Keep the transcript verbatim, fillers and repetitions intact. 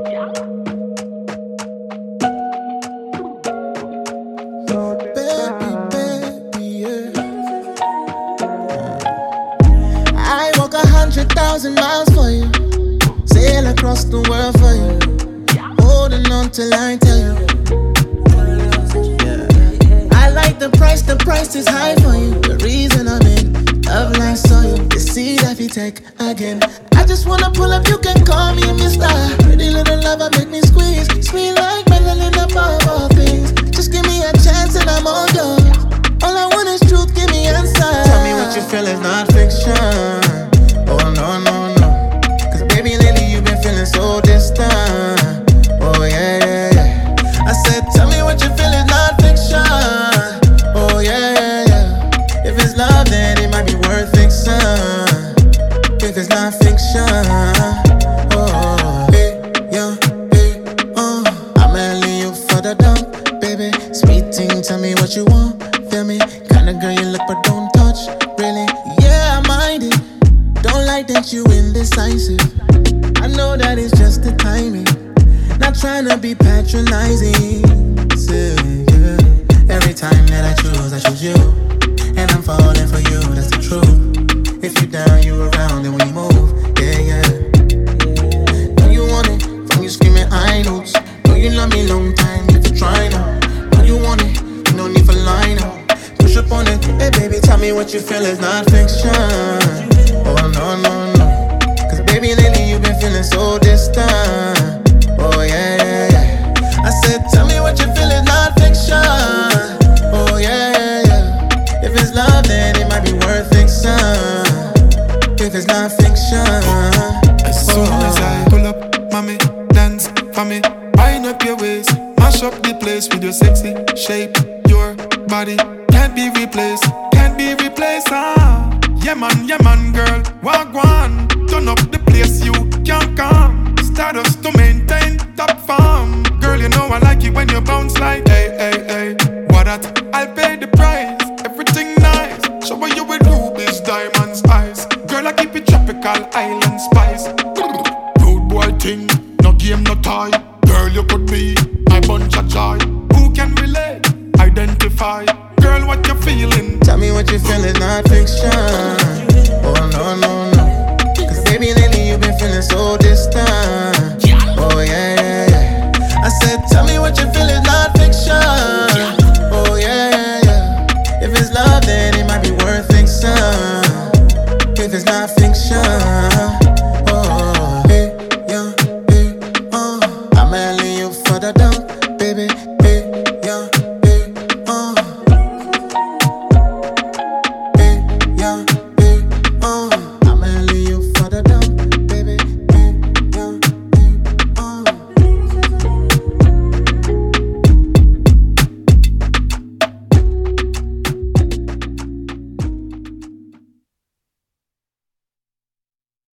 Thousand miles for you, sail across the world for you, holding on till I tell you. I like the price, the price is high for you. The reason I'm in love like saw you, the seed that you take again. I just wanna pull up, you can call me mister. Pretty little lover, make me squeeze, sweet like melanin above all things. Just give me a chance and I'm all yours. All I want is truth, give me answers. Tell me what you feel is not fiction. Oh no, no, no. Cause baby lately you've been feeling so distant. Oh yeah, yeah, yeah. I said tell me what you feel is not fiction. Oh yeah, yeah, yeah. If it's love then it might be worth fiction. If it's not fiction. Oh, hey, yeah, hey, oh. I'ma leave you further down, baby. Sweet thing, tell me what you want. Feel me? Kinda girl you look but don't touch. Really? Yeah, I mind it. Don't like that you indecisive. I know that it's just the timing. Not trying to be patronizing. So, yeah. Every time that I choose, I choose you. And I'm falling for you, that's the truth. If you down, you around, and we move. Yeah, yeah. Know you want it, from you screaming I notes. Know you love me long time, if you try now. Know you want it, you no need for line up. Push up on it, hey baby, tell me what you feel is not fiction. Oh no, no, no. Cause baby lately you've been feeling so distant. Oh yeah, yeah, yeah. I said tell me what you feel is not fiction. Oh yeah, yeah, yeah. If it's love then it might be worth fiction. If it's not fiction. As soon oh. as I pull up, mommy, dance for me. Wind up your waist, mash up the place with your sexy shape. Your body can't be replaced, can't be replaced, ah. Yeah man, yeah man, girl, walk one. Turn up the place, you can't come. Stardust to maintain top form. Girl, you know I like it when you bounce like hey, hey, hey. What that? I'll pay the price. Everything nice. Show you with rubies, diamonds, eyes. Girl, I keep it tropical, island spice. Rude boy thing, no game, no tie. Girl, you could be my bunch of joy. Who can relate? Identify. Girl, what you feeling? Tell me what you feel is not fiction. Oh no, no, no. Cause baby lately you've been feeling so distant.